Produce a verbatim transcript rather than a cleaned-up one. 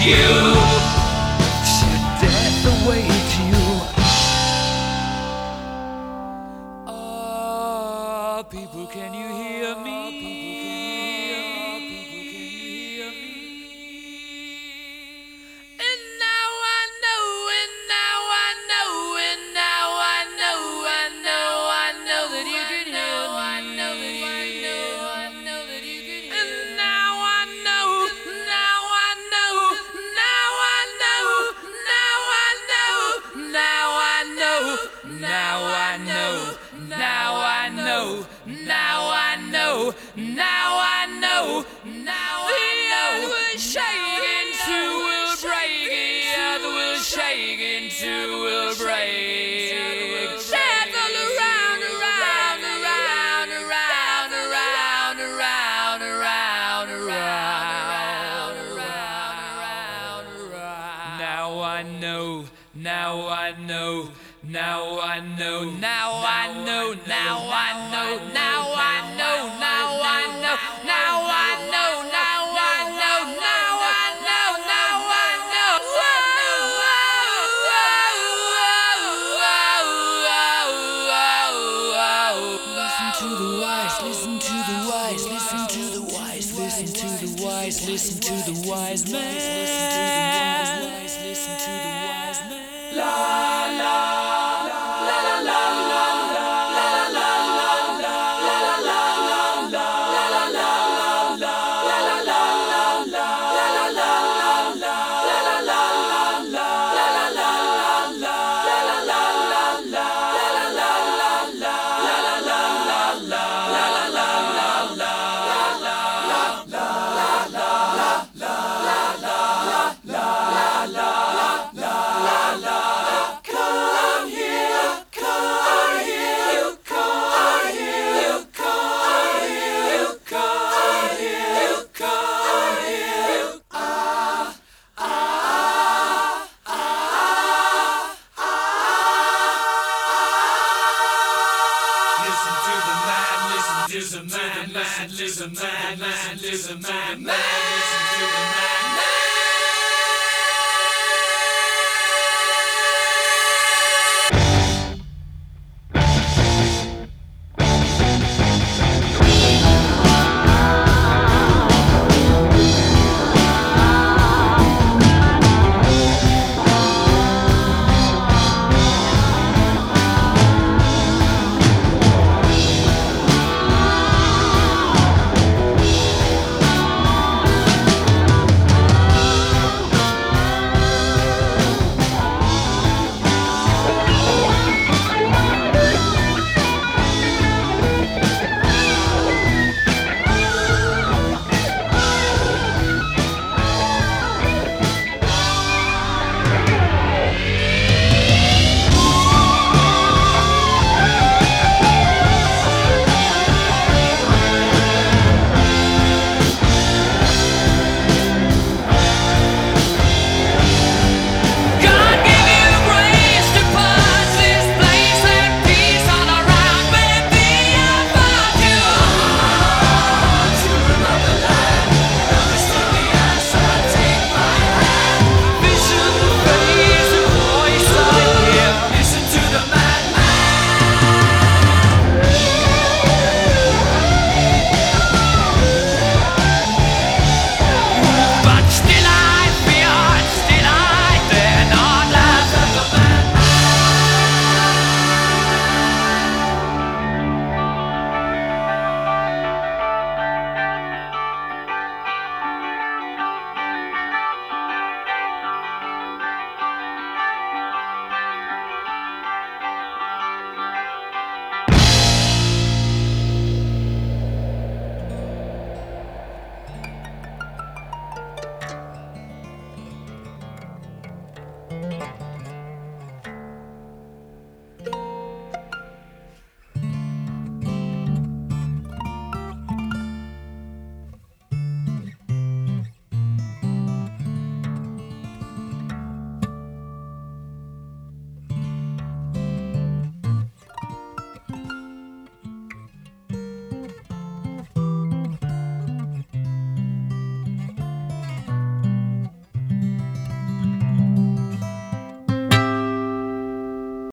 you. Should death await you? Oh, people, can you hear me? Now I know, now I know, now I know, now I know, now I know. The earth will shake and two will break, the earth will shake and two will break. Death all around, around, around, around, around, around, around, around, around, around. Now I know, now I know. Now I know, now I know, now I know, now I know, now I know, now I know, now I know, now I know, now I know. Listen to the wise, listen to the wise, listen to the wise, listen to the wise, listen to the wise man. Listen to the wise man. La la. Listen to the man, listen to the man, listen to the man, listen to the man.